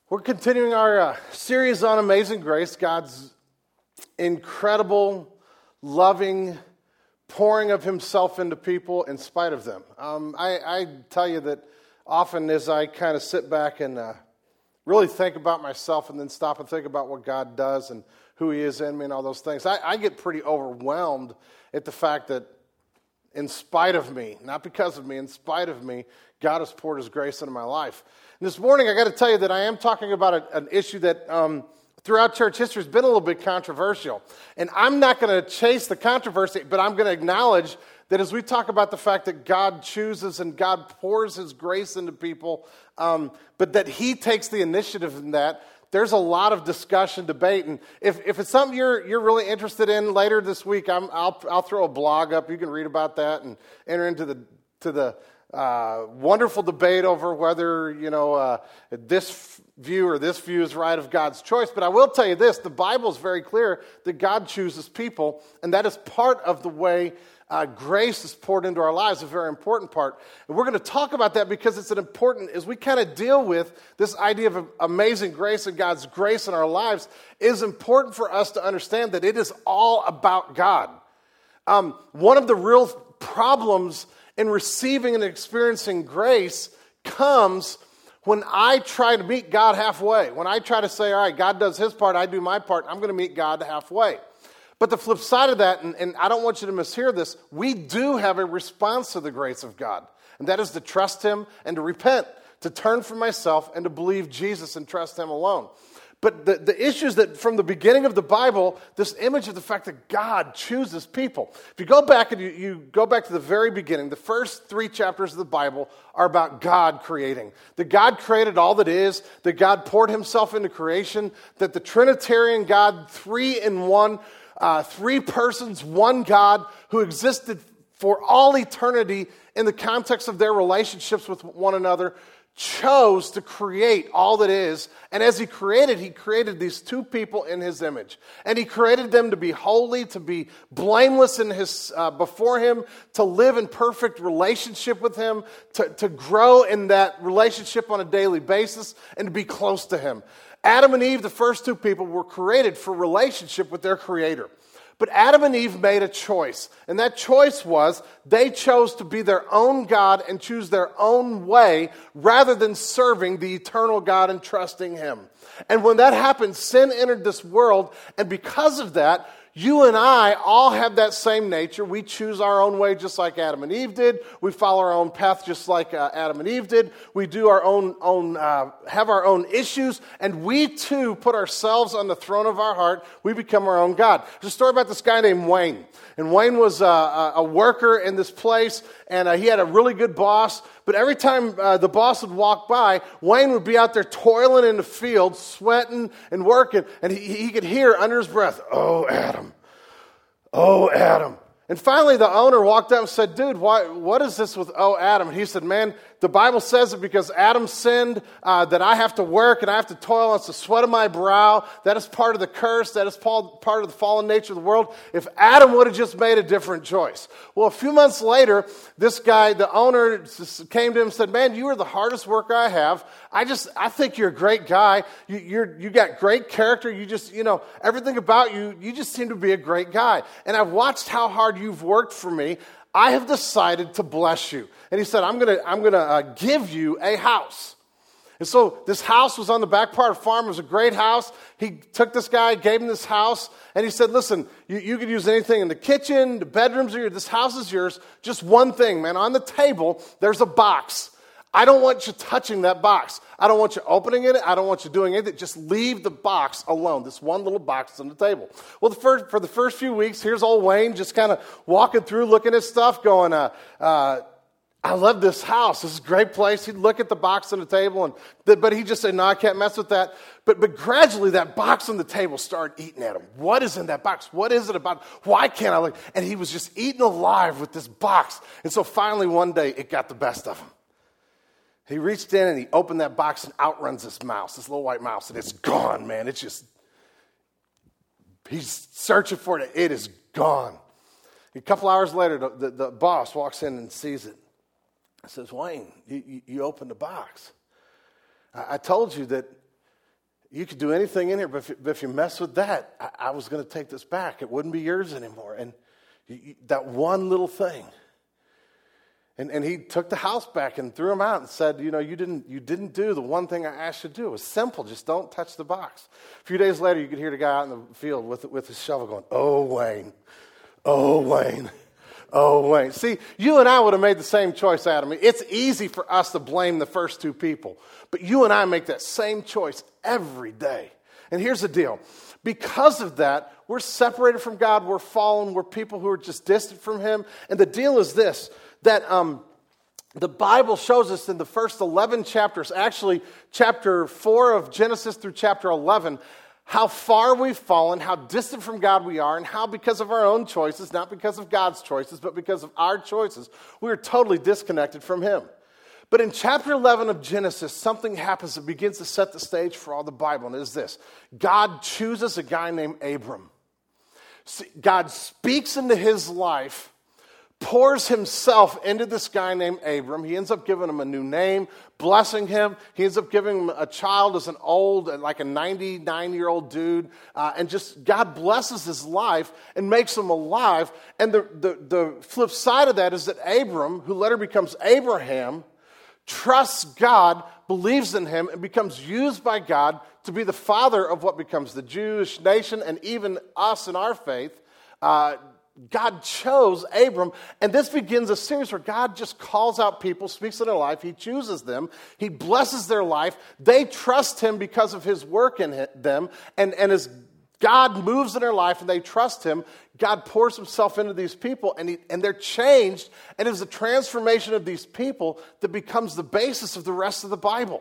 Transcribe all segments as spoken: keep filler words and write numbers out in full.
We're continuing our uh, series on Amazing Grace, God's incredible, loving pouring of himself into people in spite of them. Um, I, I tell you that often as I kind of sit back and uh, really think about myself and then stop and think about what God does and who he is in me and all those things, I, I get pretty overwhelmed at the fact that in spite of me, not because of me, in spite of me, God has poured his grace into my life. And this morning, I got to tell you that I am talking about a, an issue that um, throughout church history has been a little bit controversial. And I'm not going to chase the controversy, but I'm going to acknowledge that as we talk about the fact that God chooses and God pours his grace into people, um, but that he takes the initiative in that, there's a lot of discussion, debate, and if, if it's something you're you're really interested in later this week, I'm, I'll I'll throw a blog up. You can read about that and enter into the to the uh, wonderful debate over whether you know uh, this view or this view is right of God's choice. But I will tell you this: the Bible is very clear that God chooses people, and that is part of the way Uh, grace is poured into our lives, a very important part. And we're going to talk about that because it's an important, as we kind of deal with this idea of amazing grace and God's grace in our lives, it is important for us to understand that it is all about God. Um, one of the real problems in receiving and experiencing grace comes when I try to meet God halfway. When I try to say, all right, God does his part, I do my part, I'm going to meet God halfway. But the flip side of that, and, and I don't want you to mishear this, we do have a response to the grace of God. And that is to trust him and to repent, to turn from myself and to believe Jesus and trust him alone. But the, the issue is that from the beginning of the Bible, this image of the fact that God chooses people. If you go back and you, you go back to the very beginning, the first three chapters of the Bible are about God creating. That God created all that is, that God poured himself into creation, that the Trinitarian God, three in one, Uh, three persons, one God who existed for all eternity in the context of their relationships with one another, chose to create all that is. And as he created, he created these two people in his image. And he created them to be holy, to be blameless in his uh, before him, to live in perfect relationship with him, to, to grow in that relationship on a daily basis, and to be close to him. Adam and Eve, the first two people, were created for relationship with their Creator. But Adam and Eve made a choice, and that choice was they chose to be their own God and choose their own way rather than serving the eternal God and trusting him. And when that happened, sin entered this world, and because of that, you and I all have that same nature. We choose our own way just like Adam and Eve did. We follow our own path just like uh, Adam and Eve did. We do our own, own uh, have our own issues, and we too put ourselves on the throne of our heart. We become our own God. There's a story about this guy named Wayne. And Wayne was uh, a worker in this place, and uh, he had a really good boss. But every time uh, the boss would walk by, Wayne would be out there toiling in the field, sweating and working. And he, he could hear under his breath, "Oh, Adam. Oh, Adam." And finally the owner walked up and said, "Dude, why, what is this with oh, Adam?" And he said, "Man, the Bible says it because Adam sinned, uh, that I have to work and I have to toil. It's the sweat of my brow. That is part of the curse. That is part of the fallen nature of the world. If Adam would have just made a different choice." Well, a few months later, this guy, the owner, came to him and said, "Man, you are the hardest worker I have. I just, I think you're a great guy. You, you're, you got great character. You just, you know, everything about you, you just seem to be a great guy. And I've watched how hard you've worked for me. I have decided to bless you." And he said, I'm going to I'm gonna, uh, give you a house. And so this house was on the back part of the farm. It was a great house. He took this guy, gave him this house, and he said, "Listen, you, you could use anything in the kitchen, the bedrooms are yours. This house is yours. Just one thing, man. On the table, there's a box. I don't want you touching that box. I don't want you opening it. I don't want you doing anything. Just leave the box alone. This one little box on the table." Well, the first, for the first few weeks, here's old Wayne just kind of walking through, looking at stuff, going, uh, uh, "I love this house. This is a great place." He'd look at the box on the table, and but he just said, "No, I can't mess with that." But but gradually, that box on the table started eating at him. What is in that box? What is it about? Why can't I look? And he was just eaten alive with this box. And so finally, one day, it got the best of him. He reached in and he opened that box, and out runs this mouse, this little white mouse, and it's gone, man. It's just, he's searching for it. It is gone. A couple hours later, the, the, the boss walks in and sees it. He says, "Wayne, you, you, you opened the box. I, I told you that you could do anything in here, but if, but if you mess with that, I, I was going to take this back. It wouldn't be yours anymore. And you, you, that one little thing. And, and he took the house back and threw him out and said, you know, you didn't you didn't do the one thing I asked you to do. It was simple. Just don't touch the box. A few days later, you could hear the guy out in the field with, with his shovel going, oh, Wayne, oh, Wayne, oh, Wayne. See, you and I would have made the same choice, Adam. It's easy for us to blame the first two people. But you and I make that same choice every day. And here's the deal. Because of that, we're separated from God. We're fallen. We're people who are just distant from him. And the deal is this. That um, the Bible shows us in the first eleven chapters, actually chapter four of Genesis through chapter eleven, how far we've fallen, how distant from God we are, and how because of our own choices, not because of God's choices, but because of our choices, we are totally disconnected from him. But in chapter eleven of Genesis, something happens that begins to set the stage for all the Bible, and it is this. God chooses a guy named Abram. God speaks into his life, pours himself into this guy named Abram. He ends up giving him a new name, blessing him. He ends up giving him a child as an old, like a ninety-nine-year-old dude. Uh, and just God blesses his life and makes him alive. And the, the, the flip side of that is that Abram, who later becomes Abraham, trusts God, believes in him, and becomes used by God to be the father of what becomes the Jewish nation and even us in our faith. Uh God chose Abram, and this begins a series where God just calls out people, speaks in their life, he chooses them, he blesses their life, they trust him because of his work in them, and, and as God moves in their life and they trust him, God pours himself into these people, and, he, and they're changed, and it is the transformation of these people that becomes the basis of the rest of the Bible.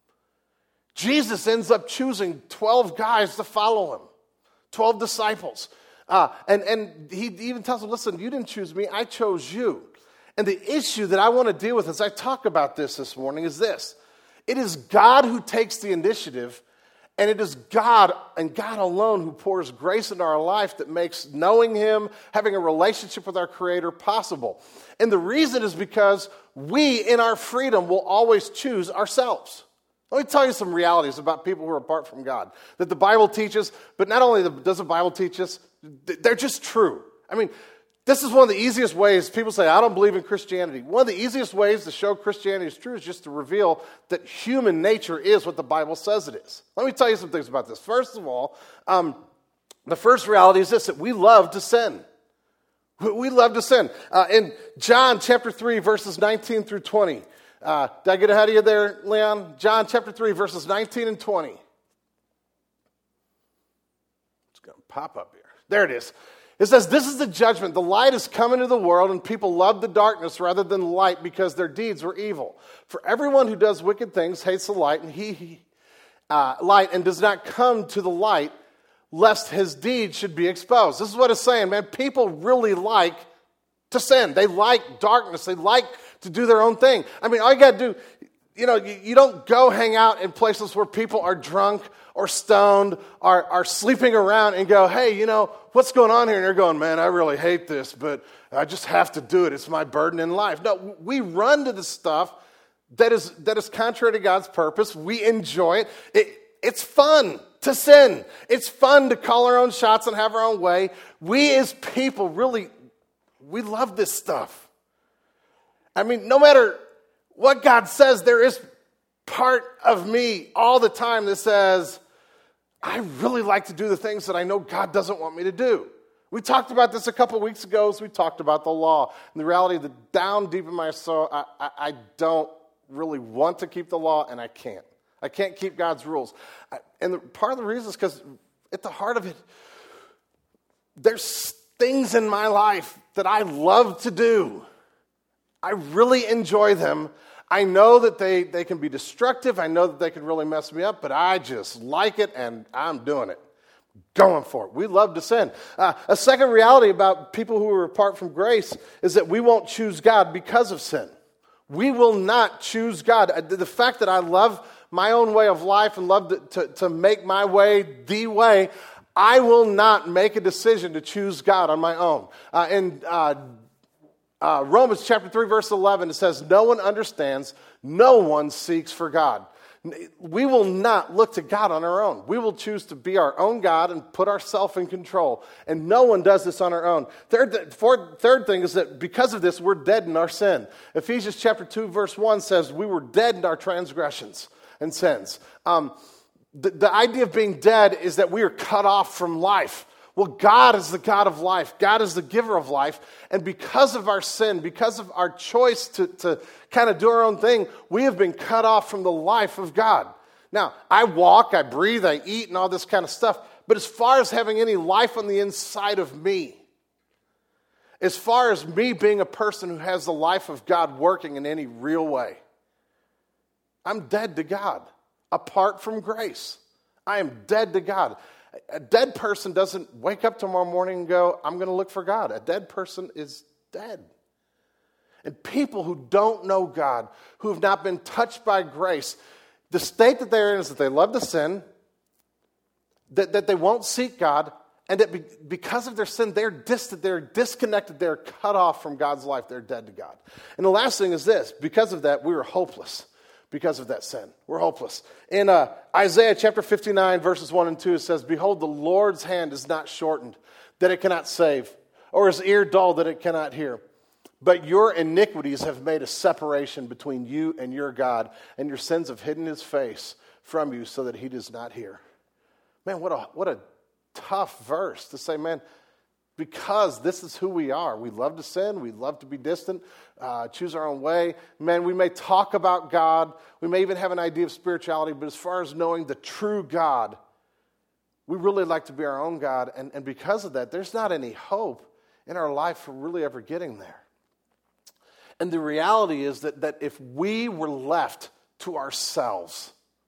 Jesus ends up choosing twelve guys to follow him, twelve disciples. Uh, and, and he even tells them, listen, you didn't choose me, I chose you. And the issue that I want to deal with as I talk about this this morning is this. It is God who takes the initiative, and it is God and God alone who pours grace into our life that makes knowing him, having a relationship with our Creator possible. And the reason is because we, in our freedom, will always choose ourselves. Let me tell you some realities about people who are apart from God that the Bible teaches, but not only does the Bible teach us, they're just true. I mean, this is one of the easiest ways. People say, I don't believe in Christianity. One of the easiest ways to show Christianity is true is just to reveal that human nature is what the Bible says it is. Let me tell you some things about this. First of all, um, the first reality is this, that we love to sin. We love to sin. Uh, in John chapter three, verses nineteen through twenty. Uh, did I get ahead of you there, Leon? John chapter three, verses nineteen and twenty. It's going to pop up here. There it is. It says, this is the judgment. The light has come into the world, and people love the darkness rather than the light because their deeds were evil. For everyone who does wicked things hates the light, and he, he uh, light and does not come to the light, lest his deeds should be exposed. This is what it's saying, man. People really like to sin. They like darkness. They like to do their own thing. I mean, all you got to do, you know, you, you don't go hang out in places where people are drunk or stoned, are, are sleeping around and go, hey, you know, what's going on here? And you're going, man, I really hate this, but I just have to do it. It's my burden in life. No, we run to the stuff that is that is contrary to God's purpose. We enjoy it. it. It's fun to sin. It's fun to call our own shots and have our own way. We as people really, we love this stuff. I mean, no matter what God says, there is part of me all the time that says, I really like to do the things that I know God doesn't want me to do. We talked about this a couple of weeks ago as we talked about the law. And the reality that down deep in my soul, I, I, I don't really want to keep the law, and I can't. I can't keep God's rules. I, and the, part of the reason is because at the heart of it, there's things in my life that I love to do. I really enjoy them. I know that they, they can be destructive. I know that they can really mess me up, but I just like it, and I'm doing it. Going for it. We love to sin. Uh, a second reality about people who are apart from grace is that we won't choose God because of sin. We will not choose God. The fact that I love my own way of life and love to, to, to make my way the way, I will not make a decision to choose God on my own. Uh, and uh, Uh, Romans chapter three, verse eleven, it says, no one understands, no one seeks for God. We will not look to God on our own. We will choose to be our own God and put ourselves in control. And no one does this on our own. Third, fourth, third thing is that because of this, we're dead in our sin. Ephesians chapter two, verse one says, we were dead in our transgressions and sins. Um, the, the idea of being dead is that we are cut off from life. Well, God is the God of life. God is the giver of life. And because of our sin, because of our choice to, to kind of do our own thing, we have been cut off from the life of God. Now, I walk, I breathe, I eat, and all this kind of stuff. But as far as having any life on the inside of me, as far as me being a person who has the life of God working in any real way, I'm dead to God, apart from grace. I am dead to God. A dead person doesn't wake up tomorrow morning and go, I'm going to look for God. A dead person is dead. And people who don't know God, who have not been touched by grace, the state that they're in is that they love to sin, that, that they won't seek God, and that be, because of their sin, they're distant, they're disconnected, they're cut off from God's life, they're dead to God. And the last thing is this, because of that, we were hopeless. Because of that sin. We're hopeless. In uh, Isaiah chapter fifty-nine, verses one and two, it says, behold, the Lord's hand is not shortened, that it cannot save, or his ear dull, that it cannot hear. But your iniquities have made a separation between you and your God, and your sins have hidden his face from you so that he does not hear. Man, what a, what a tough verse to say, man, because this is who we are. We love to sin. We love to be distant, uh, choose our own way. Man, we may talk about God. We may even have an idea of spirituality, but as far as knowing the true God, we really like to be our own God. And, and because of that, there's not any hope in our life for really ever getting there. And the reality is that, that if we were left to ourselves,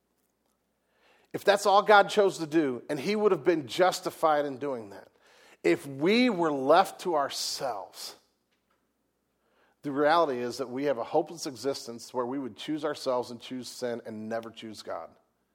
if that's all God chose to do, and he would have been justified in doing that, if we were left to ourselves, the reality is that we have a hopeless existence where we would choose ourselves and choose sin and never choose God.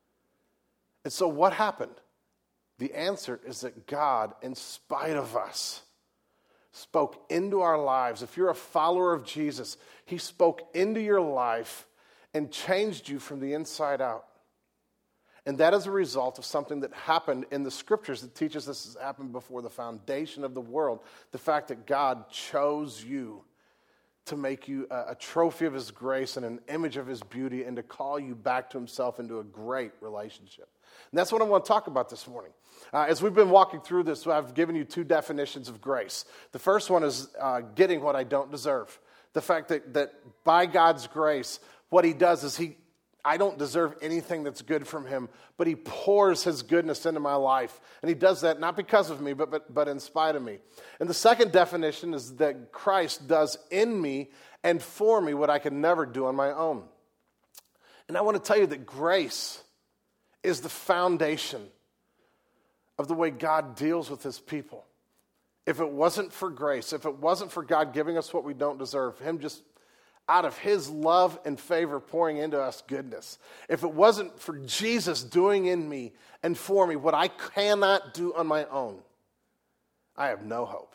And so what happened? The answer is that God, in spite of us, spoke into our lives. If you're a follower of Jesus, he spoke into your life and changed you from the inside out. And that is a result of something that happened in the scriptures that teaches this has happened before the foundation of the world. The fact that God chose you to make you a, a trophy of his grace and an image of his beauty and to call you back to himself into a great relationship. And that's what I want to talk about this morning. Uh, as we've been walking through this, I've given you two definitions of grace. The first one is uh, getting what I don't deserve. The fact that, that by God's grace, what he does is he I don't deserve anything that's good from him, but he pours his goodness into my life. And he does that not because of me, but, but, but in spite of me. And the second definition is that Christ does in me and for me what I could never do on my own. And I want to tell you that grace is the foundation of the way God deals with his people. If it wasn't for grace, if it wasn't for God giving us what we don't deserve, him just out of his love and favor pouring into us goodness. If it wasn't for Jesus doing in me and for me what I cannot do on my own, I have no hope.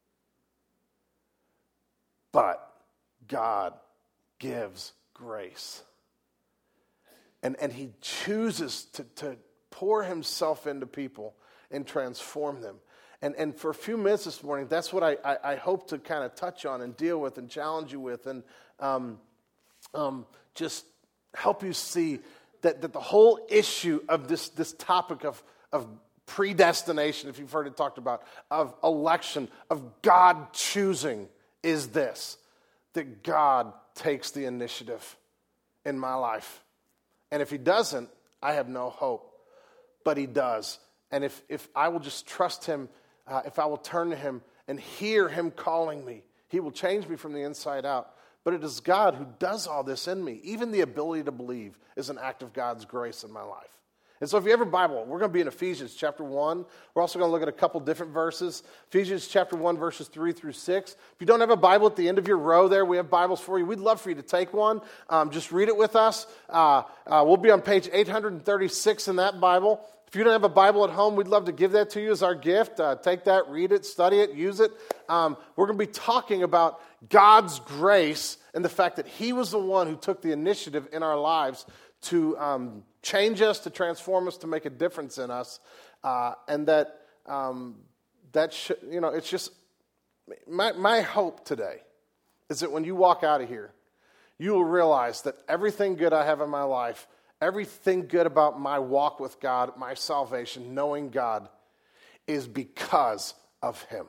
But God gives grace. And, and he chooses to, to pour himself into people and transform them. And, and for a few minutes this morning, that's what I, I, I hope to kind of touch on and deal with and challenge you with and um, um, just help you see that, that the whole issue of this, this topic of, of predestination, if you've heard it talked about, of election, of God choosing, is this, that God takes the initiative in my life. And if he doesn't, I have no hope. But he does. And if, if I will just trust him, uh, if I will turn to him and hear him calling me, he will change me from the inside out. But it is God who does all this in me. Even the ability to believe is an act of God's grace in my life. And so if you have a Bible, we're going to be in Ephesians chapter one. We're also going to look at a couple different verses. Ephesians chapter one, verses three through six. If you don't have a Bible at the end of your row there, we have Bibles for you. We'd love for you to take one. Um, just read it with us. Uh, uh, we'll be on page eight thirty-six in that Bible. If you don't have a Bible at home, we'd love to give that to you as our gift. Uh, take that, read it, study it, use it. Um, we're going to be talking about God's grace and the fact that he was the one who took the initiative in our lives to um, change us, to transform us, to make a difference in us, uh, and that um, that sh- you know, it's just my my hope today is that when you walk out of here, you will realize that everything good I have in my life, everything good about my walk with God, my salvation, knowing God, is because of Him.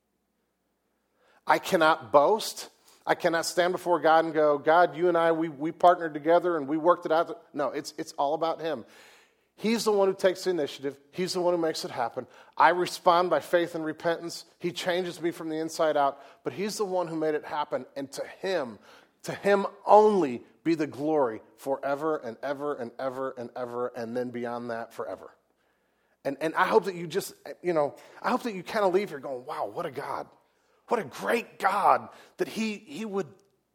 I cannot boast. I cannot stand before God and go, God, you and I, we, we partnered together and we worked it out. No, it's it's all about Him. He's the one who takes the initiative. He's the one who makes it happen. I respond by faith and repentance. He changes me from the inside out, but He's the one who made it happen. And to Him, to Him only be the glory forever and ever and ever and ever, and then beyond that forever. And and I hope that you just, you know, I hope that you kind of leave here going, wow, what a God. What a great God that he, he would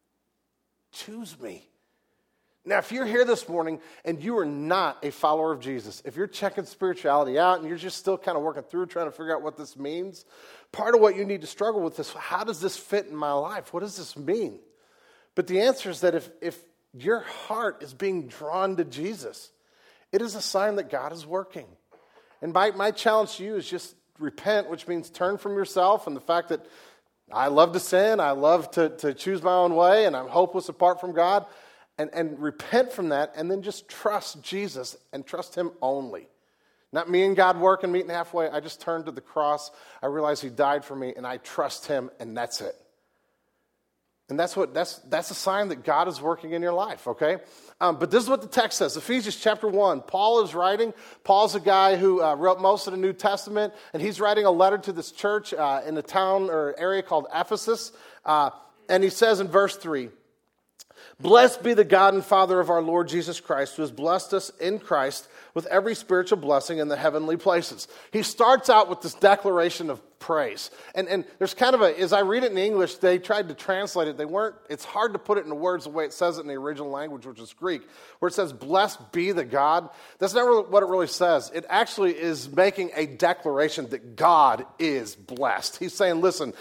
choose me. Now, if you're here this morning and you are not a follower of Jesus, if you're checking spirituality out and you're just still kind of working through trying to figure out what this means, part of what you need to struggle with is, how does this fit in my life? What does this mean? But the answer is that if, if your heart is being drawn to Jesus, it is a sign that God is working. And my, my challenge to you is just repent, which means turn from yourself and the fact that I love to sin, I love to, to choose my own way, and I'm hopeless apart from God, and, and repent from that, and then just trust Jesus and trust Him only. Not me and God working, meeting halfway. I just turn to the cross, I realize He died for me, and I trust Him, and that's it. And that's what that's that's a sign that God is working in your life, okay? Um, but this is what the text says. Ephesians chapter one. Paul is writing. Paul's a guy who uh, wrote most of the New Testament, and he's writing a letter to this church uh, in a town or area called Ephesus. Uh, and he says in verse three, "Blessed be the God and Father of our Lord Jesus Christ, who has blessed us in Christ with every spiritual blessing in the heavenly places." He starts out with this declaration of praise. And and there's kind of a, as I read it in English, they tried to translate it. They weren't, it's hard to put it into words the way it says it in the original language, which is Greek, where it says, "Blessed be the God." That's not really what it really says. It actually is making a declaration that God is blessed. He's saying, listen,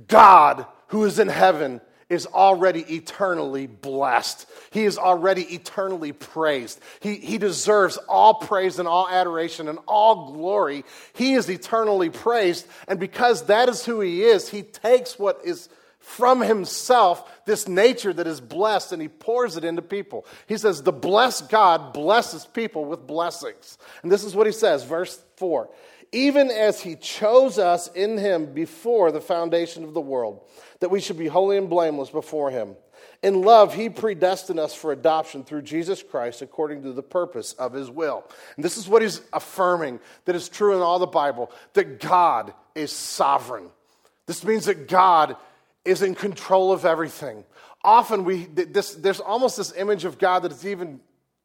God who is in heaven is already eternally blessed. He is already eternally praised. He, he deserves all praise and all adoration and all glory. He is eternally praised, and because that is who He is, He takes what is from Himself, this nature that is blessed, and He pours it into people. He says, the blessed God blesses people with blessings. And this is what He says, verse four. "Even as He chose us in Him before the foundation of the world, that we should be holy and blameless before Him. In love, He predestined us for adoption through Jesus Christ according to the purpose of His will." And this is what He's affirming that is true in all the Bible, that God is sovereign. This means that God is in control of everything. Often we this there's almost this image of God that is even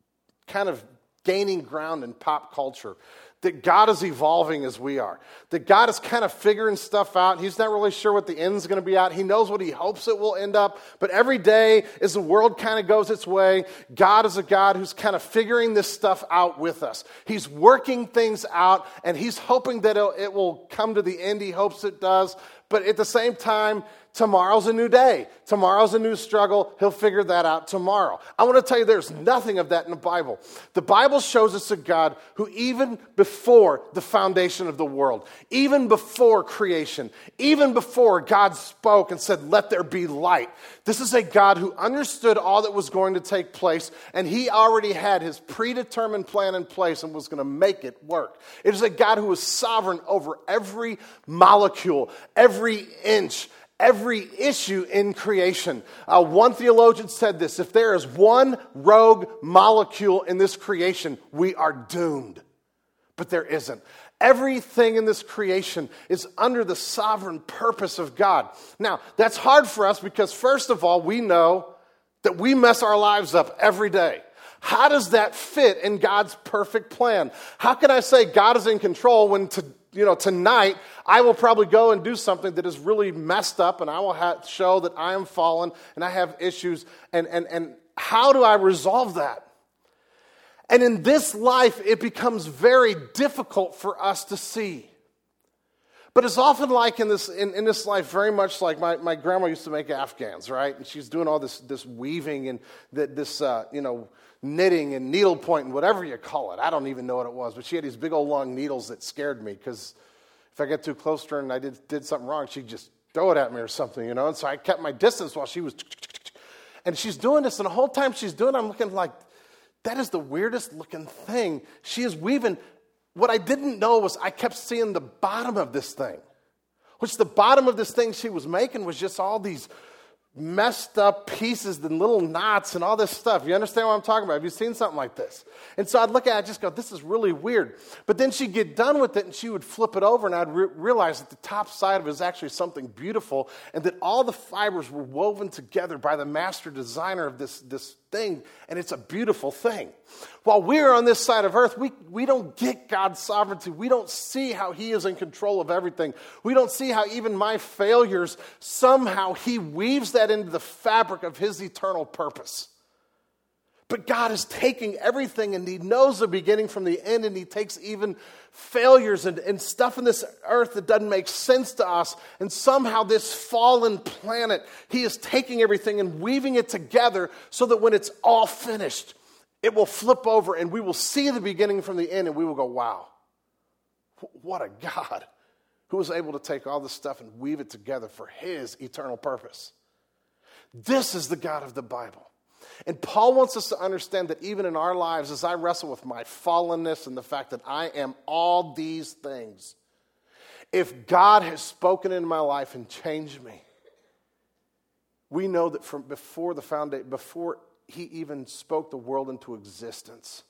kind of gaining ground in pop culture. That God is evolving as we are. That God is kind of figuring stuff out. He's not really sure what the end's going to be at. He knows what He hopes it will end up. But every day, as the world kind of goes its way, God is a God who's kind of figuring this stuff out with us. He's working things out, and He's hoping that it will come to the end He hopes it does. But at the same time, tomorrow's a new day. Tomorrow's a new struggle. He'll figure that out tomorrow. I want to tell you there's nothing of that in the Bible. The Bible shows us a God who even before the foundation of the world, even before creation, even before God spoke and said, "Let there be light," this is a God who understood all that was going to take place, and He already had His predetermined plan in place and was going to make it work. It is a God who was sovereign over every molecule, every inch, every issue in creation. Uh, one theologian said this: if there is one rogue molecule in this creation, we are doomed. But there isn't. Everything in this creation is under the sovereign purpose of God. Now, that's hard for us because, first of all, we know that we mess our lives up every day. How does that fit in God's perfect plan? How can I say God is in control when to, you know, tonight I will probably go and do something that is really messed up, and I will have, show that I am fallen and I have issues, and, and, and how do I resolve that? And in this life, it becomes very difficult for us to see. But it's often like in this in, in this life, very much like my, my grandma used to make Afghans, right? And she's doing all this this weaving and that this uh, you know knitting and needlepoint and whatever you call it. I don't even know what it was, but she had these big old long needles that scared me because if I got too close to her and I did, did something wrong, she'd just throw it at me or something, you know. And so I kept my distance while she was, and she's doing this, and the whole time she's doing it, I'm looking like, that is the weirdest looking thing. She is weaving. What I didn't know was I kept seeing the bottom of this thing, which the bottom of this thing she was making was just all these messed up pieces and little knots and all this stuff. You understand what I'm talking about? Have you seen something like this? And so I'd look at it and just go, this is really weird. But then she'd get done with it and she would flip it over and I'd re- realize that the top side of it is actually something beautiful and that all the fibers were woven together by the master designer of this, this thing, and it's a beautiful thing. While we're on this side of earth, we, we don't get God's sovereignty. We don't see how he is in control of everything. We don't see how even my failures, somehow he weaves that into the fabric of his eternal purpose. But God is taking everything and he knows the beginning from the end, and he takes even failures and, and stuff in this earth that doesn't make sense to us, and somehow this fallen planet, he is taking everything and weaving it together so that when it's all finished, it will flip over and we will see the beginning from the end and we will go, wow, what a God who was able to take all this stuff and weave it together for his eternal purpose. This is the God of the Bible. And Paul wants us to understand that even in our lives, as I wrestle with my fallenness and the fact that I am all these things, if God has spoken into my life and changed me, we know that from before the foundation, before he even spoke the world into existence,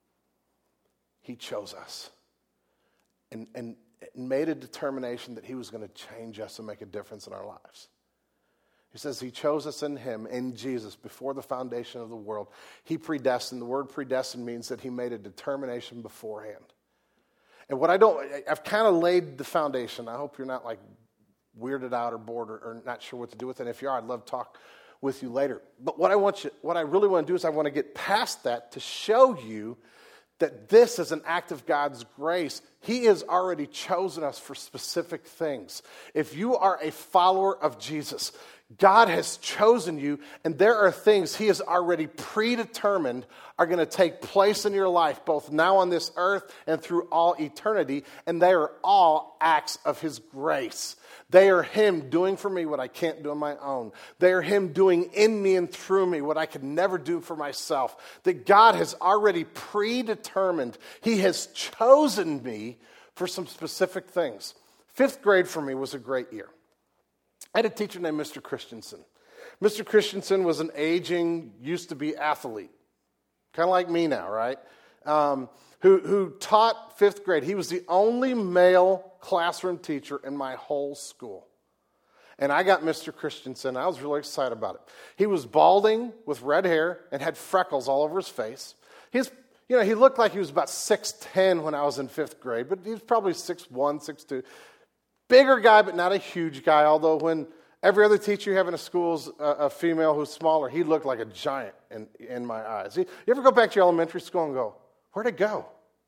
he chose us and, and made a determination that he was going to change us and make a difference in our lives. He says he chose us in him, in Jesus, before the foundation of the world. He predestined. The word predestined means that he made a determination beforehand. And what I don't, I've kind of laid the foundation. I hope you're not like weirded out or bored or, or not sure what to do with it. And if you are, I'd love to talk with you later. But what I want you, what I really want to do is I want to get past that to show you that this is an act of God's grace. He has already chosen us for specific things. If you are a follower of Jesus, God has chosen you, and there are things he has already predetermined are going to take place in your life, both now on this earth and through all eternity, and they are all acts of his grace. They are him doing for me what I can't do on my own. They are him doing in me and through me what I could never do for myself. That God has already predetermined. He has chosen me for some specific things. Fifth grade for me was a great year. I had a teacher named Mister Christensen. Mister Christensen was an aging, used-to-be athlete. Kind of like me now, right? Um, who, who taught fifth grade. He was the only male classroom teacher in my whole school. And I got Mister Christensen. I was really excited about it. He was balding with red hair and had freckles all over his face. He's, you know, he looked like he was about six ten when I was in fifth grade, but he was probably six one, six two. Bigger guy, but not a huge guy, although when every other teacher you have in a school is a, a female who's smaller, he looked like a giant in, in my eyes. You ever go back to your elementary school and go, where'd it go?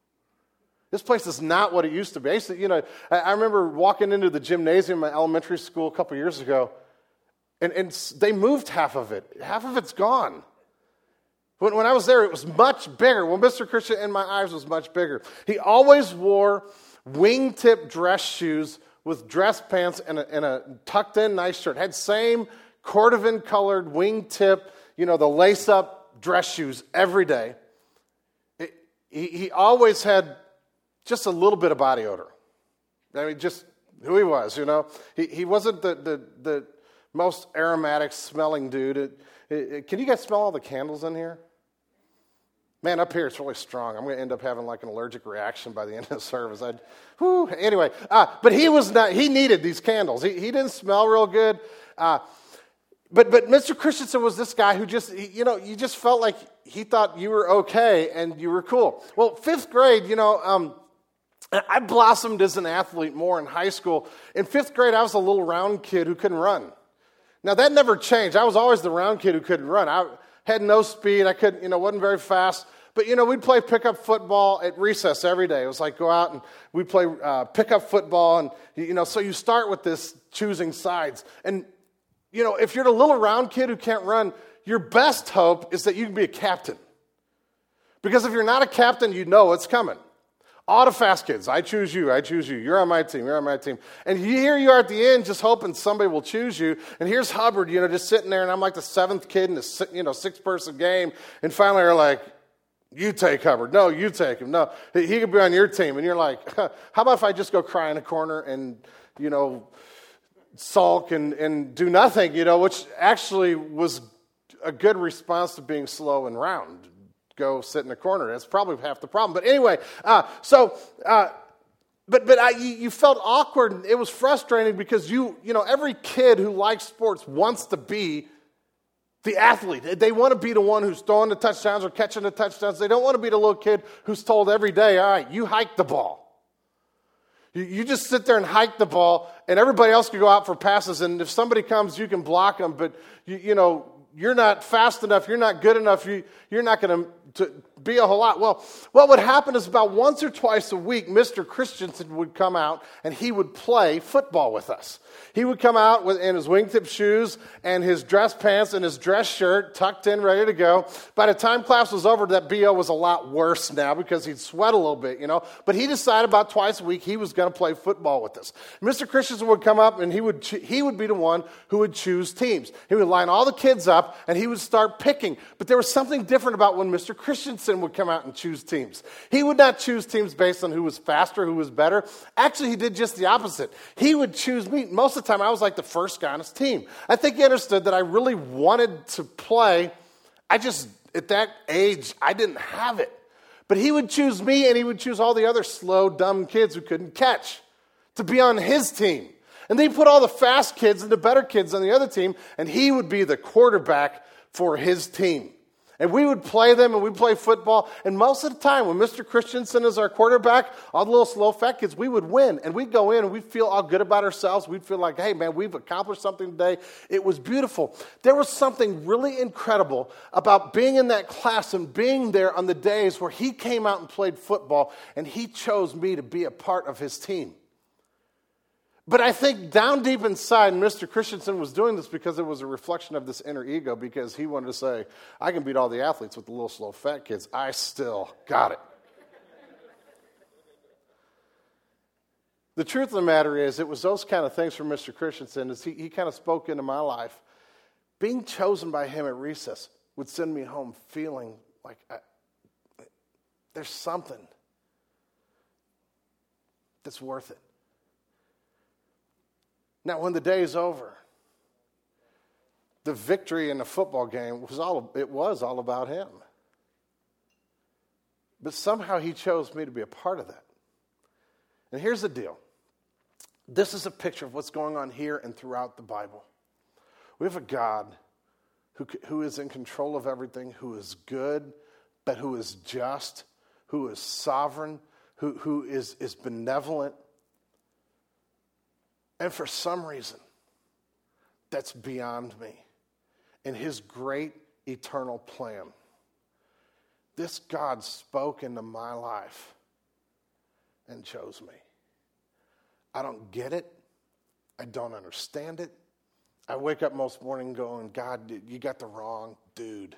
This place is not what it used to be. I used to, you know, I, I remember walking into the gymnasium at my elementary school a couple years ago, and, and they moved half of it. Half of it's gone. When, when I was there, it was much bigger. Well, Mister Christian in my eyes was much bigger. He always wore wingtip dress shoes with dress pants and a, and a tucked-in nice shirt. Had same cordovan-colored wingtip, you know, the lace-up dress shoes every day. It, he, he always had just a little bit of body odor. I mean, just who he was, you know. He he wasn't the the, the most aromatic-smelling dude. It, it, can you guys smell all the candles in here? Man, up here it's really strong. I'm going to end up having like an allergic reaction by the end of the service. I'd, whew, anyway, uh, but he was not. He needed these candles. He he didn't smell real good. Uh, but but Mister Christensen was this guy who just, he, you know, you just felt like he thought you were okay and you were cool. Well, fifth grade, you know, um, I blossomed as an athlete more in high school. In fifth grade, I was a little round kid who couldn't run. Now that never changed. I was always the round kid who couldn't run. I had no speed. I couldn't, you know, wasn't very fast. But, you know, we'd play pickup football at recess every day. It was like go out and we'd play uh, pickup football. And, you know, so you start with this choosing sides. And, you know, if you're the little round kid who can't run, your best hope is that you can be a captain. Because if you're not a captain, you know it's coming. All the fast kids, I choose you, I choose you. You're on my team, you're on my team. And here you are at the end just hoping somebody will choose you. And here's Hubbard, you know, just sitting there, and I'm like the seventh kid in a you know, six-person game. And finally they're like, you take Hubbard. No, you take him. No, he, he could be on your team. And you're like, huh, how about if I just go cry in a corner and, you know, sulk and, and do nothing, you know, which actually was a good response to being slow and round. Go sit in a corner. That's probably half the problem. But anyway, uh, so, uh, but but I, you, you felt awkward. It was frustrating because you, you know, every kid who likes sports wants to be the athlete. They want to be the one who's throwing the touchdowns or catching the touchdowns. They don't want to be the little kid who's told every day, all right, you hike the ball. You, you just sit there and hike the ball, and everybody else can go out for passes, and if somebody comes, you can block them, but, you, you know, you're not fast enough, you're not good enough, you, you're not going to be a whole lot. Well, what would happen is about once or twice a week, Mister Christensen would come out and he would play football with us. He would come out with, in his wingtip shoes and his dress pants and his dress shirt tucked in, ready to go. By the time class was over, that B O was a lot worse now because he'd sweat a little bit, you know. But he decided about twice a week he was going to play football with us. Mister Christensen would come up and he would he would be the one who would choose teams. He would line all the kids up and he would start picking. But there was something different about when Mister Christensen would come out and choose teams. He would not choose teams based on who was faster, who was better. Actually, he did just the opposite. He would choose me. Most of the time, I was like the first guy on his team. I think he understood that I really wanted to play. I just, at that age, I didn't have it. But he would choose me, and he would choose all the other slow, dumb kids who couldn't catch to be on his team. And they put all the fast kids and the better kids on the other team, and he would be the quarterback for his team. And we would play them, and we'd play football. And most of the time, when Mister Christensen is our quarterback, all the little slow fat kids, we would win. And we'd go in, and we'd feel all good about ourselves. We'd feel like, hey, man, we've accomplished something today. It was beautiful. There was something really incredible about being in that class and being there on the days where he came out and played football, and he chose me to be a part of his team. But I think down deep inside, Mister Christensen was doing this because it was a reflection of this inner ego, because he wanted to say, I can beat all the athletes with the little slow fat kids. I still got it. The truth of the matter is, it was those kind of things for Mister Christensen. As he, he kind of spoke into my life. Being chosen by him at recess would send me home feeling like I, there's something that's worth it. Now, when the day is over, the victory in the football game was all, it was all about him. But somehow he chose me to be a part of that. And here's the deal. This is a picture of what's going on here and throughout the Bible. We have a God who, who is in control of everything, who is good, but who is just, who is sovereign, who, who is, is benevolent. And for some reason, that's beyond me. In his great eternal plan, this God spoke into my life and chose me. I don't get it. I don't understand it. I wake up most morning going, God, you got the wrong dude.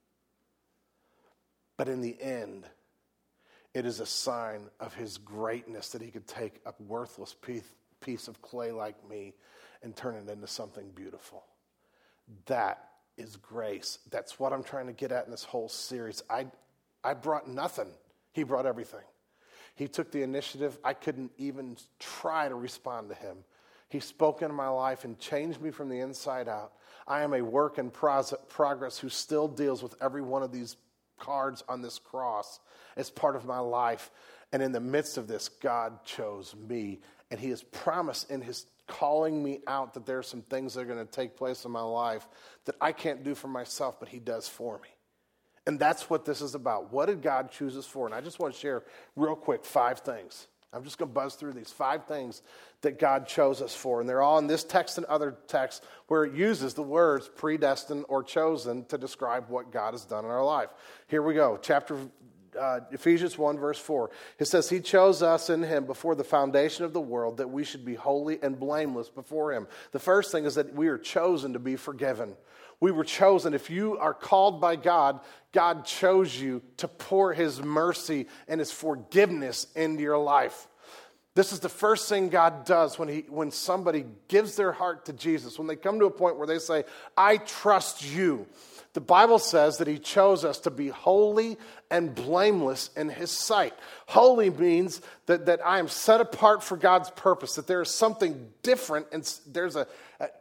But in the end, it is a sign of his greatness that he could take a worthless piece piece of clay like me and turn it into something beautiful. That is grace. That's what I'm trying to get at in this whole series. I, I brought nothing. He brought everything. He took the initiative. I couldn't even try to respond to him. He spoke into my life and changed me from the inside out. I am a work in progress who still deals with every one of these cards on this cross as part of my life. And in the midst of this, God chose me. And he has promised in his calling me out that there are some things that are going to take place in my life that I can't do for myself, but he does for me. And that's what this is about. What did God choose us for? And I just want to share real quick five things. I'm just going to buzz through these five things that God chose us for. And they're all in this text and other texts where it uses the words predestined or chosen to describe what God has done in our life. Here we go. Chapter Uh, Ephesians one, verse four. It says, he chose us in him before the foundation of the world that we should be holy and blameless before him. The first thing is that we are chosen to be forgiven. We were chosen. If you are called by God, God chose you to pour his mercy and his forgiveness into your life. This is the first thing God does when he, when somebody gives their heart to Jesus, when they come to a point where they say, I trust you. The Bible says that he chose us to be holy and blameless in his sight. Holy means that, that I am set apart for God's purpose, that there is something different, and there's a,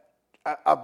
a, a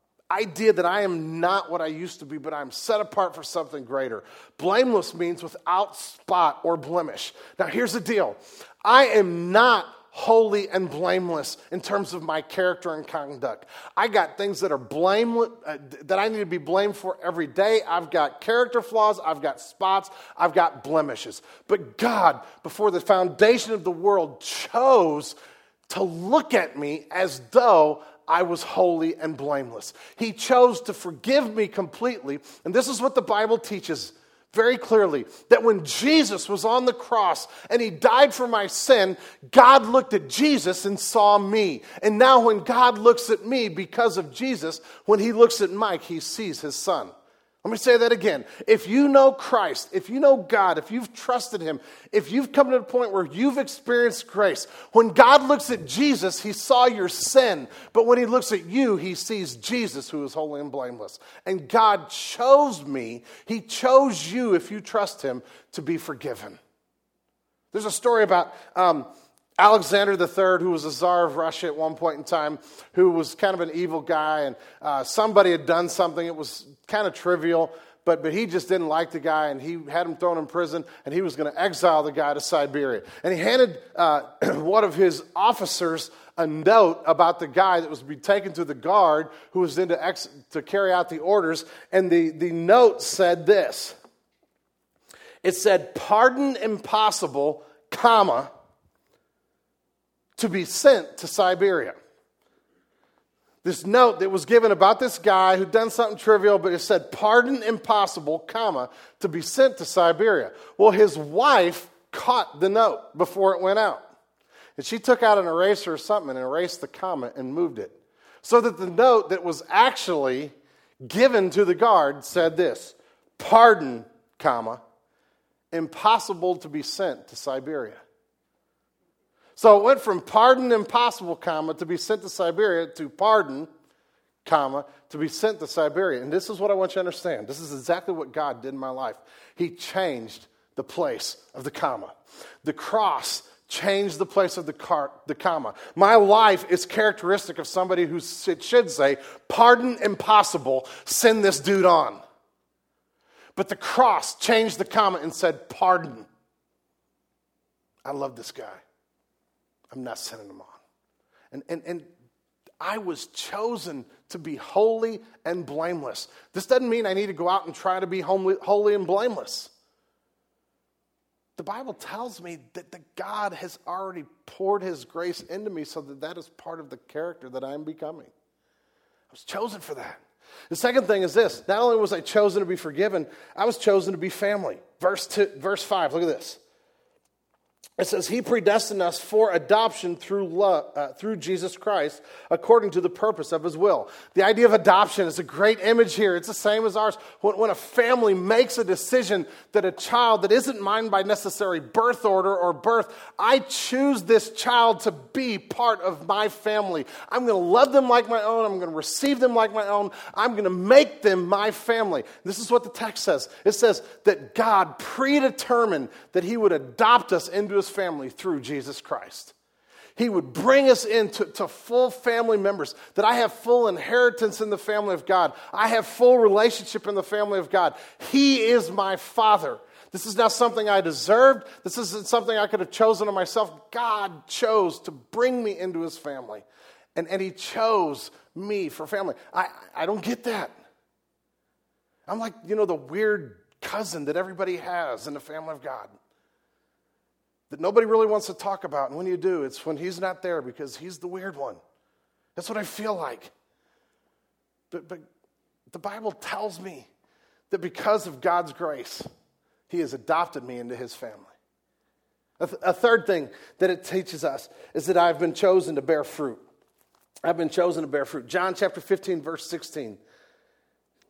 idea that I am not what I used to be, but I'm set apart for something greater. Blameless means without spot or blemish. Now here's the deal. I am not holy and blameless in terms of my character and conduct. I got things that are blameless, uh, that I need to be blamed for every day. I've got character flaws. I've got spots. I've got blemishes. But God, before the foundation of the world, chose to look at me as though I was holy and blameless. He chose to forgive me completely. And this is what the Bible teaches very clearly, that when Jesus was on the cross and he died for my sin, God looked at Jesus and saw me. And now when God looks at me because of Jesus, when he looks at Mike, he sees his son. Let me say that again. If you know Christ, if you know God, if you've trusted him, if you've come to a point where you've experienced grace, when God looks at Jesus, he saw your sin. But when he looks at you, he sees Jesus, who is holy and blameless. And God chose me. He chose you, if you trust him, to be forgiven. There's a story about um, Alexander the Third, who was a czar of Russia at one point in time, who was kind of an evil guy, and uh, somebody had done something. It was kind of trivial, but but he just didn't like the guy, and he had him thrown in prison, and he was going to exile the guy to Siberia. And he handed uh, one of his officers a note about the guy that was to be taken to the guard, who was then to, ex- to carry out the orders, and the, the note said this. It said, pardon impossible, comma, to be sent to Siberia. This note that was given about this guy who'd done something trivial, but it said, pardon impossible, comma, to be sent to Siberia. Well, his wife caught the note before it went out. And she took out an eraser or something and erased the comma and moved it. So that the note that was actually given to the guard said this, pardon, comma, impossible to be sent to Siberia. So it went from pardon impossible, comma, to be sent to Siberia to pardon, comma, to be sent to Siberia. And this is what I want you to understand. This is exactly what God did in my life. He changed the place of the comma. The cross changed the place of the, car, the comma. My life is characteristic of somebody who should say, pardon impossible, send this dude on. But the cross changed the comma and said, pardon. I love this guy. I'm not sending him on. And, and, and I was chosen to be holy and blameless. This doesn't mean I need to go out and try to be holy, holy and blameless. The Bible tells me that the God has already poured his grace into me so that that is part of the character that I'm becoming. I was chosen for that. The second thing is this. Not only was I chosen to be forgiven, I was chosen to be family. Verse two, verse five, look at this. It says, he predestined us for adoption through love, uh, through Jesus Christ, according to the purpose of his will. The idea of adoption is a great image here. It's the same as ours. When, when a family makes a decision that a child that isn't mine by necessary birth order or birth, I choose this child to be part of my family. I'm going to love them like my own. I'm going to receive them like my own. I'm going to make them my family. This is what the text says. It says that God predetermined that he would adopt us into his family through Jesus Christ. He would bring us into to full family members, that I have full inheritance in the family of God. I have full relationship in the family of God. He is my Father. This is not something I deserved. This isn't something I could have chosen on myself. God chose to bring me into his family. And, and he chose me for family. I, I don't get that. I'm like, you know, the weird cousin that everybody has in the family of God, that nobody really wants to talk about. And when you do, it's when he's not there because he's the weird one. That's what I feel like. But, but the Bible tells me that because of God's grace, he has adopted me into his family. A, th- a third thing that it teaches us is that I've been chosen to bear fruit. I've been chosen to bear fruit. John chapter fifteen, verse sixteen.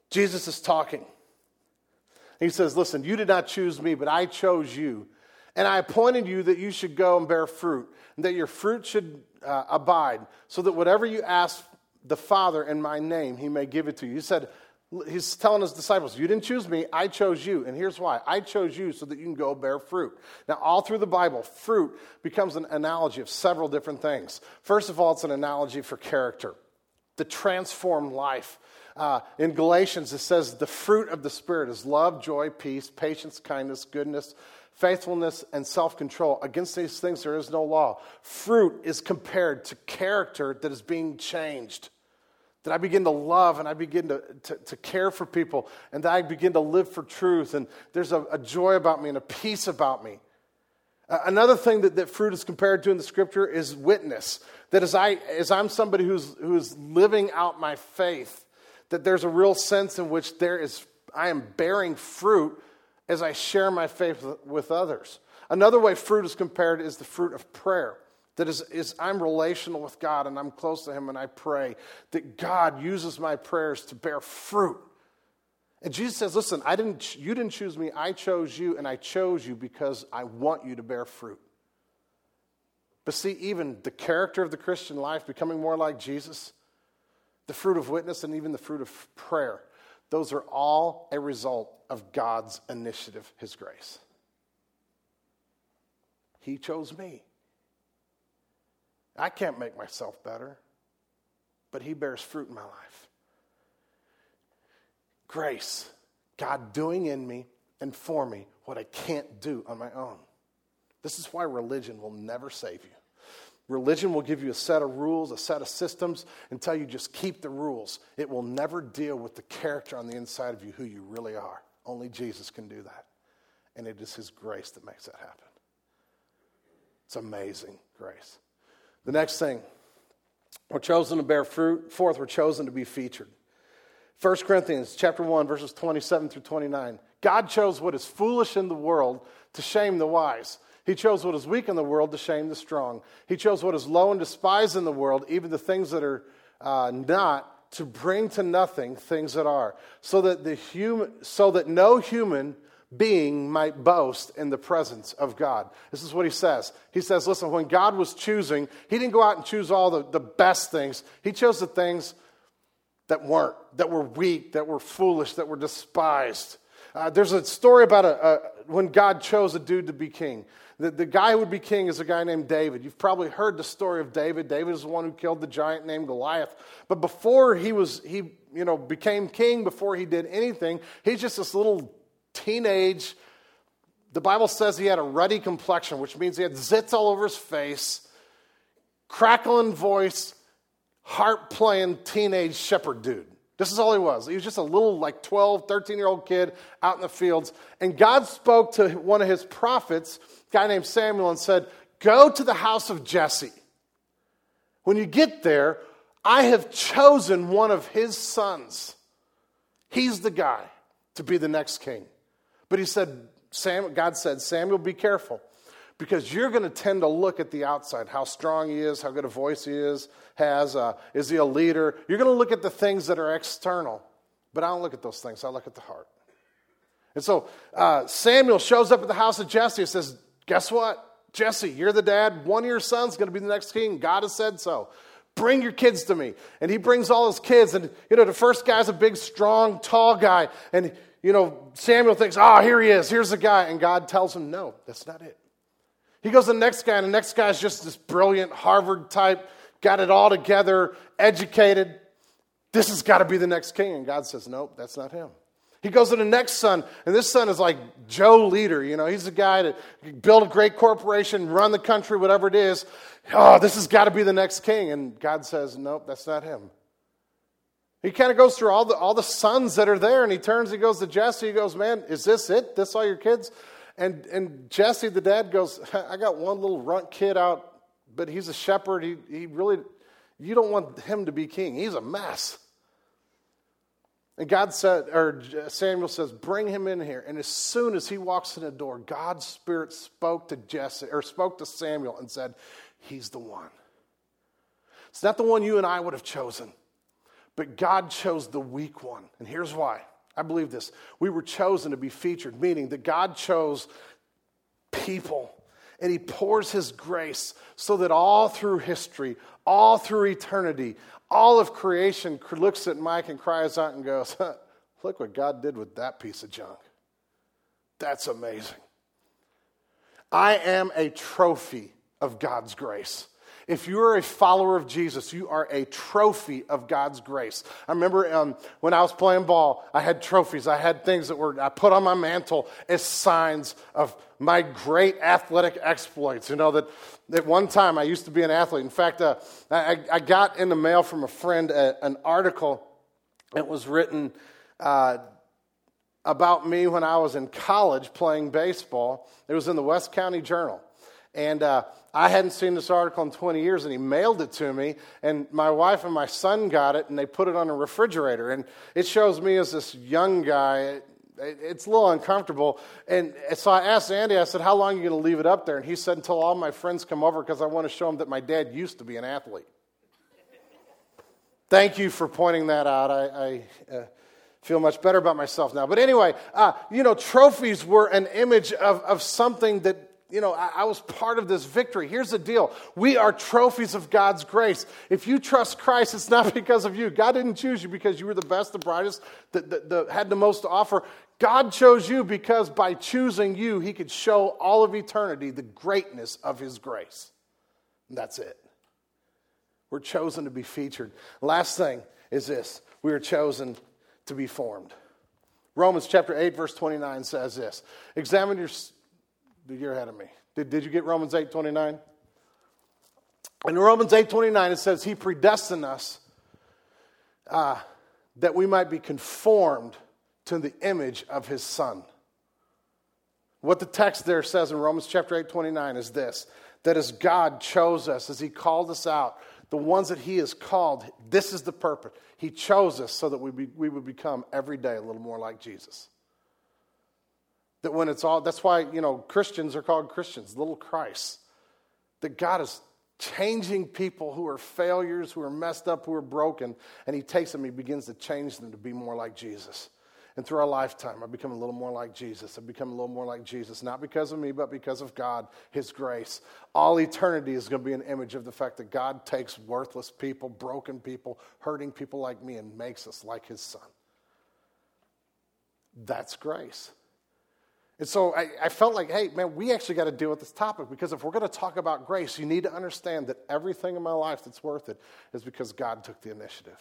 Jesus is talking. He says, listen, you did not choose me, but I chose you. And I appointed you that you should go and bear fruit, and that your fruit should uh, abide, so that whatever you ask the Father in my name, he may give it to you. He said, he's telling his disciples, you didn't choose me, I chose you. And here's why. I chose you so that you can go bear fruit. Now, all through the Bible, fruit becomes an analogy of several different things. First of all, it's an analogy for character, the transformed life. Uh, in Galatians, it says the fruit of the Spirit is love, joy, peace, patience, kindness, goodness, faithfulness, and self-control. Against these things there is no law. Fruit is compared to character that is being changed. That I begin to love and I begin to, to, to care for people, and that I begin to live for truth, and there's a, a joy about me and a peace about me. Uh, another thing that, that fruit is compared to in the Scripture is witness. That as, I, as I'm somebody who's, who's living out my faith, that there's a real sense in which there is, I am bearing fruit as I share my faith with, with others. Another way fruit is compared is the fruit of prayer. That is, is I'm relational with God and I'm close to him and I pray. That God uses my prayers to bear fruit. And Jesus says, listen, I didn't, you didn't choose me, I chose you, and I chose you because I want you to bear fruit. But see, even the character of the Christian life becoming more like Jesus, the fruit of witness, and even the fruit of prayer, those are all a result of God's initiative, his grace. He chose me. I can't make myself better, but he bears fruit in my life. Grace, God doing in me and for me what I can't do on my own. This is why religion will never save you. Religion will give you a set of rules, a set of systems, and tell you just keep the rules. It will never deal with the character on the inside of you, who you really are. Only Jesus can do that. And it is his grace that makes that happen. It's amazing grace. The next thing, we're chosen to bear fruit. Fourth, we're chosen to be featured. First Corinthians chapter one, verses twenty-seven through twenty-nine. God chose what is foolish in the world to shame the wise. He chose what is weak in the world to shame the strong. He chose what is low and despised in the world, even the things that are uh, not, to bring to nothing things that are, so that the human, so that no human being might boast in the presence of God. This is what he says. He says, listen, when God was choosing, he didn't go out and choose all the, the best things. He chose the things that weren't, that were weak, that were foolish, that were despised. Uh, there's a story about a, a when God chose a dude to be king. The, the guy who would be king is a guy named David. You've probably heard the story of David. David is the one who killed the giant named Goliath. But before he was, he you know became king, before he did anything, he's just this little teenage. The Bible says he had a ruddy complexion, which means he had zits all over his face, crackling voice, harp playing teenage shepherd dude. This is all he was. He was just a little like twelve, thirteen-year-old kid out in the fields. And God spoke to one of his prophets, a guy named Samuel, and said, go to the house of Jesse. When you get there, I have chosen one of his sons. He's the guy to be the next king. But he said, Sam, God said, Samuel, be careful. Because you're going to tend to look at the outside, how strong he is, how good a voice he is, has, uh, is he a leader? You're going to look at the things that are external. But I don't look at those things. I look at the heart. And so uh, Samuel shows up at the house of Jesse and says, guess what? Jesse, you're the dad. One of your sons is going to be the next king. God has said so. Bring your kids to me. And he brings all his kids. And, you know, the first guy's a big, strong, tall guy. And, you know, Samuel thinks, oh, here he is. Here's the guy. And God tells him, no, that's not it. He goes to the next guy, and the next guy's just this brilliant Harvard type, got it all together, educated. This has got to be the next king. And God says, nope, that's not him. He goes to the next son, and this son is like Joe Leader. You know, he's the guy that build a great corporation, run the country, whatever it is. Oh, this has got to be the next king. And God says, nope, that's not him. He kind of goes through all the all the sons that are there, and he turns, he goes to Jesse, he goes, man, is this it? This all your kids? And and Jesse, the dad, goes, I got one little runt kid out, but he's a shepherd. He he really, you don't want him to be king. He's a mess. And God said, or Samuel says, bring him in here. And as soon as he walks in the door, God's Spirit spoke to Jesse, or spoke to Samuel and said, he's the one. It's not the one you and I would have chosen, But God chose the weak one. And here's why. I believe this. We were chosen to be featured, meaning that God chose people. And he pours his grace so that all through history, all through eternity, all of creation looks at Mike and cries out and goes, huh, look what God did with that piece of junk. That's amazing. I am a trophy of God's grace. If you are a follower of Jesus, you are a trophy of God's grace. I remember um, when I was playing ball, I had trophies. I had things that were I put on my mantle as signs of my great athletic exploits. You know, that at one time I used to be an athlete. In fact, uh, I, I got in the mail from a friend a, an article that was written uh, about me when I was in college playing baseball. It was in the West County Journal. And uh, I hadn't seen this article in twenty years, and he mailed it to me, and my wife and my son got it, and they put it on a refrigerator. And it shows me as this young guy. It, it's a little uncomfortable. And so I asked Andy, I said, how long are you going to leave it up there? And he said, until all my friends come over, because I want to show them that my dad used to be an athlete. Thank you for pointing that out. I, I uh, feel much better about myself now. But anyway, uh, you know, trophies were an image of, of something that, you know, I, I was part of this victory. Here's the deal. We are trophies of God's grace. If you trust Christ, it's not because of you. God didn't choose you because you were the best, the brightest, that the, the, had the most to offer. God chose you because by choosing you, he could show all of eternity the greatness of his grace. And that's it. We're chosen to be featured. Last thing is this. We are chosen to be formed. Romans chapter eight, verse twenty-nine says this. Examine your... You're ahead of me. Did, did you get Romans eight twenty-nine? In Romans eight twenty-nine, it says, he predestined us uh, that we might be conformed to the image of his Son. What the text there says in Romans chapter eight twenty-nine is this, that as God chose us, as he called us out, the ones that he has called, this is the purpose. He chose us so that we, be, we would become every day a little more like Jesus. That when it's all, that's why, you know, Christians are called Christians, little Christs. That God is changing people who are failures, who are messed up, who are broken, and he takes them, he begins to change them to be more like Jesus. And through our lifetime, I become a little more like Jesus. I become a little more like Jesus, not because of me, but because of God, his grace. All eternity is going to be an image of the fact that God takes worthless people, broken people, hurting people like me, and makes us like his Son. That's grace. And so I, I felt like, hey, man, we actually got to deal with this topic, because if we're going to talk about grace, you need to understand that everything in my life that's worth it is because God took the initiative.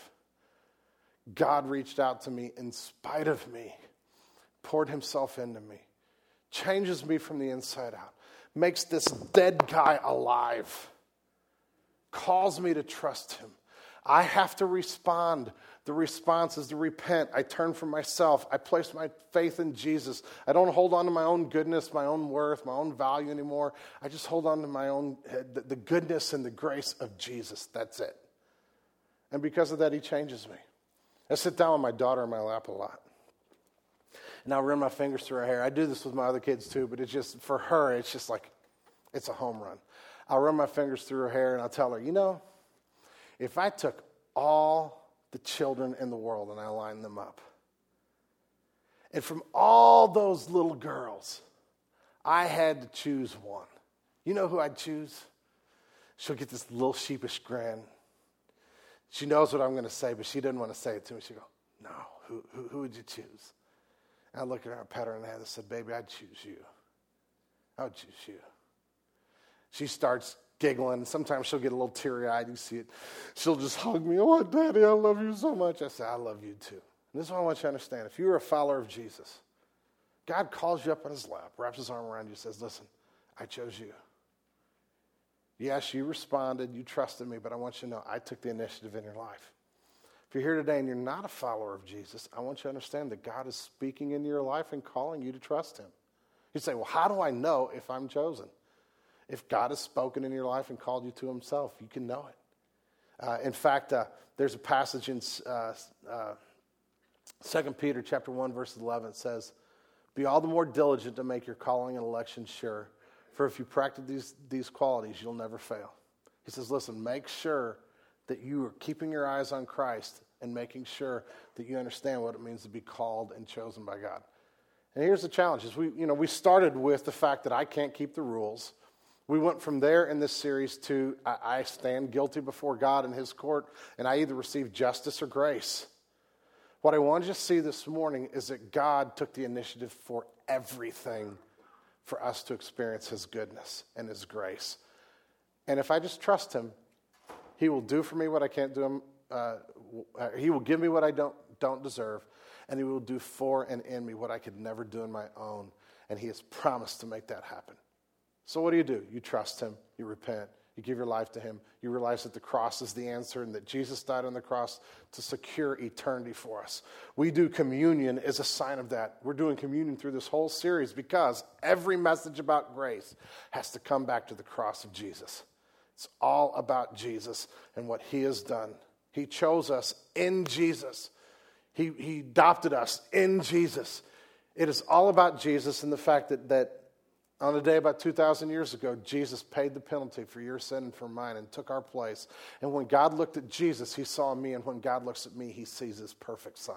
God reached out to me in spite of me, poured himself into me, changes me from the inside out, makes this dead guy alive, calls me to trust him. I have to respond. The response is to repent. I turn from myself. I place my faith in Jesus. I don't hold on to my own goodness, my own worth, my own value anymore. I just hold on to my own, the goodness and the grace of Jesus. That's it. And because of that, he changes me. I sit down with my daughter in my lap a lot. And I'll run my fingers through her hair. I do this with my other kids too, but it's just, for her, it's just like, it's a home run. I'll run my fingers through her hair and I'll tell her, you know, if I took all the children in the world and I lined them up, and from all those little girls, I had to choose one. You know who I'd choose? She'll get this little sheepish grin. She knows what I'm going to say, but she doesn't want to say it to me. She'll go, no, who, who, who would you choose? And I look at her and pat her in the head and said, baby, I'd choose you. I would choose you. She starts giggling. Sometimes she'll get a little teary-eyed. You see it. She'll just hug me. Oh, Daddy, I love you so much. I say, I love you too. And this is what I want you to understand. If you're a follower of Jesus, God calls you up on his lap, wraps his arm around you, says, listen, I chose you. Yes, you responded, you trusted me, but I want you to know I took the initiative in your life. If you're here today and you're not a follower of Jesus, I want you to understand that God is speaking into your life and calling you to trust him. You say, well, how do I know if I'm chosen? If God has spoken in your life and called you to himself, you can know it. Uh, in fact, uh, there's a passage in uh, uh, Second Peter chapter one, verse eleven. It says, be all the more diligent to make your calling and election sure. For if you practice these, these qualities, you'll never fail. He says, listen, make sure that you are keeping your eyes on Christ and making sure that you understand what it means to be called and chosen by God. And here's the challenge. Is we, you know, we started with the fact that I can't keep the rules. We went from there in this series to I, I stand guilty before God in his court, and I either receive justice or grace. What I want you to see this morning is that God took the initiative for everything for us to experience his goodness and his grace. And if I just trust him, he will do for me what I can't do. Him, uh, he will give me what I don't don't deserve, and he will do for and in me what I could never do on my own. And he has promised to make that happen. So what do you do? You trust him. You repent. You give your life to him. You realize that the cross is the answer and that Jesus died on the cross to secure eternity for us. We do communion as a sign of that. We're doing communion through this whole series because every message about grace has to come back to the cross of Jesus. It's all about Jesus and what he has done. He chose us in Jesus. He, he adopted us in Jesus. It is all about Jesus and the fact that, that on a day about two thousand years ago, Jesus paid the penalty for your sin and for mine and took our place. And when God looked at Jesus, he saw me. And when God looks at me, he sees his perfect son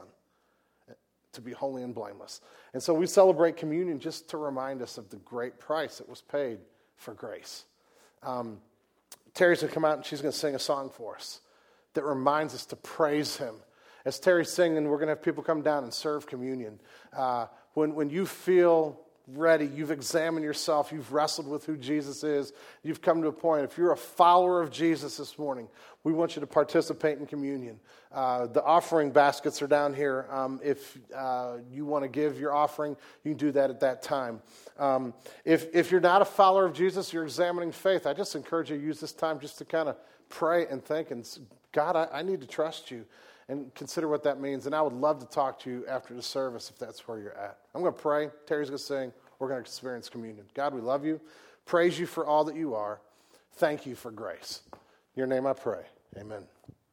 to be holy and blameless. And so we celebrate communion just to remind us of the great price that was paid for grace. Um, Terry's going to come out and she's going to sing a song for us that reminds us to praise him. As Terry's singing, we're going to have people come down and serve communion. Uh, when, when you feel ready, you've examined yourself, you've wrestled with who Jesus is, you've come to a point, if you're a follower of Jesus this morning, we want you to participate in communion. Uh, the offering baskets are down here. Um, if uh, you want to give your offering, you can do that at that time. Um, if, if you're not a follower of Jesus, you're examining faith, I just encourage you to use this time just to kind of pray and think, and God, I, I need to trust you. And consider what that means. And I would love to talk to you after the service if that's where you're at. I'm going to pray. Terry's going to sing. We're going to experience communion. God, we love you. Praise you for all that you are. Thank you for grace. In your name I pray. Amen.